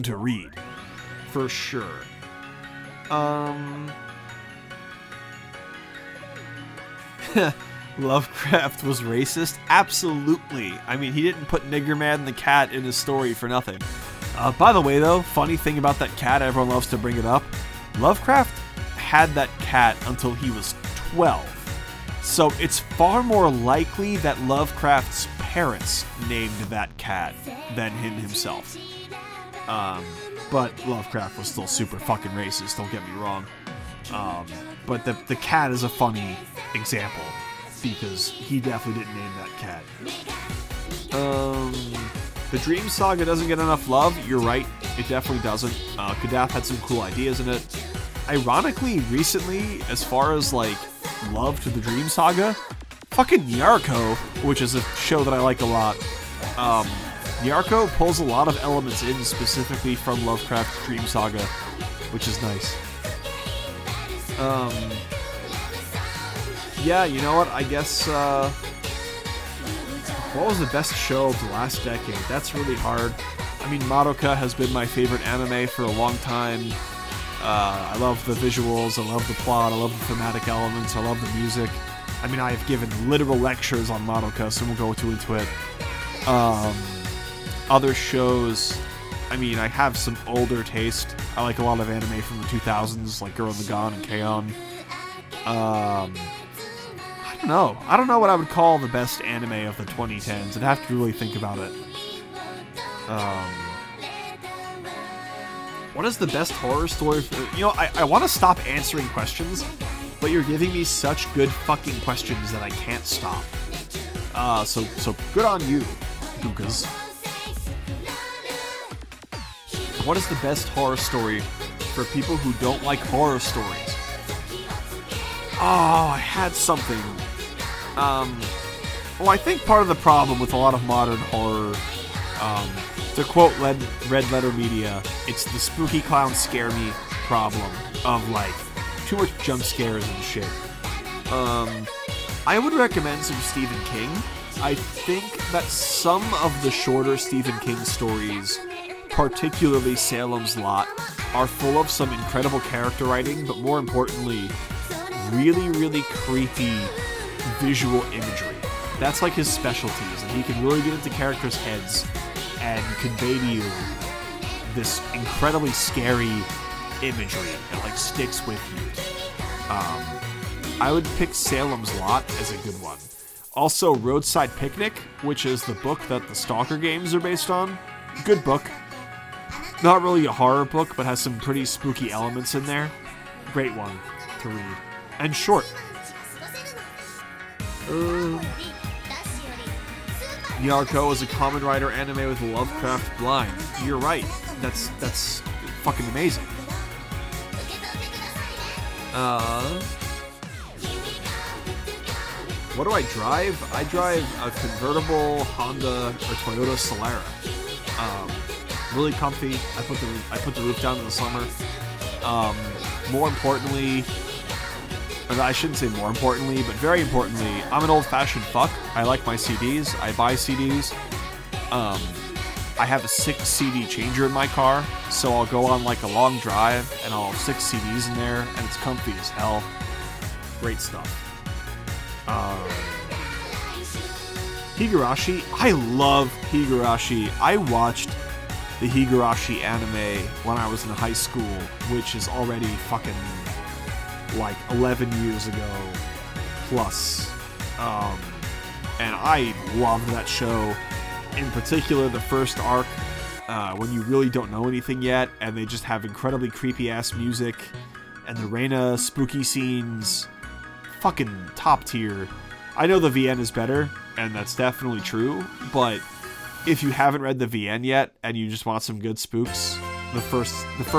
to read. For sure. Lovecraft was racist? Absolutely. I mean, he didn't put Nigger Man the cat in his story for nothing. By the way, though, funny thing about that cat, everyone loves to bring it up. Lovecraft had that cat until he was 12. So it's far more likely that Lovecraft's parents named that cat than him himself. But Lovecraft was still super fucking racist, don't get me wrong. But the cat is a funny example, because he definitely didn't name that cat. The Dream Saga doesn't get enough love. You're right, it definitely doesn't. Kadath had some cool ideas in it. Ironically, recently, as far as like love to the Dream Saga, fucking Nyarko, which is a show that I like a lot, Nyarko pulls a lot of elements in specifically from Lovecraft's Dream Saga, which is nice. Yeah, you know what? I guess, what was the best show of the last decade? That's really hard. I mean, Madoka has been my favorite anime for a long time. I love the visuals, I love the plot, I love the thematic elements, I love the music. I mean, I have given literal lectures on Madoka, so we'll go into it. Other shows, I mean, I have some older taste. I like a lot of anime from the 2000s, like Gurren Lagann and K-On! I don't know what I would call the best anime of the 2010s. I'd have to really think about it. What is the best horror story for... You know, I want to stop answering questions, but you're giving me such good fucking questions that I can't stop. So good on you, Dukas. What is the best horror story for people who don't like horror stories? Oh, I had something. Well, I think part of the problem with a lot of modern horror, to quote Red Letter Media, it's the spooky clown scare me problem of, like, too much jump scares and shit. I would recommend some Stephen King. I think that some of the shorter Stephen King stories, particularly Salem's Lot, are full of some incredible character writing, but more importantly, really, really creepy visual imagery. That's like his specialties, and he can really get into characters' heads and convey to you this incredibly scary imagery that like sticks with you. I would pick Salem's Lot as a good one. Also, Roadside Picnic, which is the book that the Stalker games are based on. Good book. Not really a horror book, but has some pretty spooky elements in there. Great one to read. And short. Nyarko is a Kamen Rider anime with Lovecraft blind. You're right. That's fucking amazing. What do I drive? I drive a convertible Honda or Toyota Solara. Really comfy. I put the roof down in the summer. More importantly, or I shouldn't say more importantly, but very importantly, I'm an old-fashioned fuck. I like my CDs. I buy CDs. I have a 6 CD changer in my car, so I'll go on like a long drive and I'll have 6 CDs in there, and it's comfy as hell. Great stuff. Higurashi. I love Higurashi. I watched the Higurashi anime when I was in high school, which is already fucking like 11 years ago plus. And I loved that show. In particular, the first arc, when you really don't know anything yet, and they just have incredibly creepy-ass music, and the Reina spooky scenes, fucking top tier. I know the VN is better, and that's definitely true, but if you haven't read the VN yet, and you just want some good spooks, the first